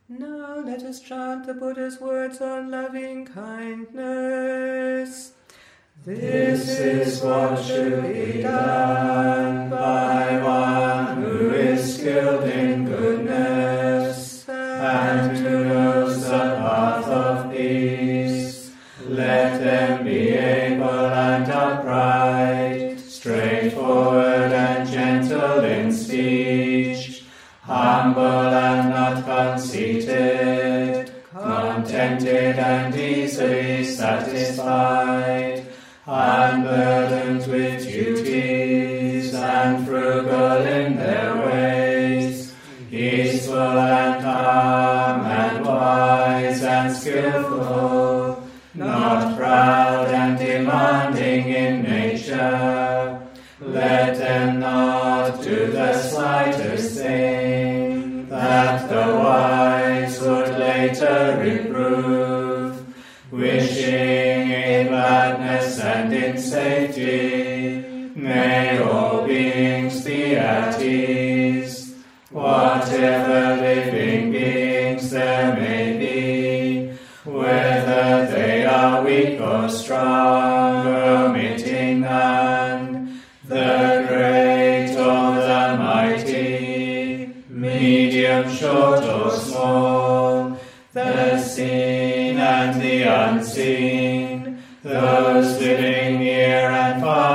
Now let us chant the Buddha's words on loving kindness. This is what should be done by one who is skilled in goodness and who knows the path of peace. Let them be able and upright, straightforward and gentle in speech, humble and not conceited, contented and easily satisfied, unburdened with duties and frugal in their ways, peaceful and calm and wise and skillful, not proud and demanding in nature. Let them not do the slightest thing that the wise would later reprove, wishing in gladness and in safety. May all beings be at ease, whatever living beings there may be, whether they are weak or strong, omitting none, the great or the mighty, medium, short or small, the seen and the unseen, those living near and far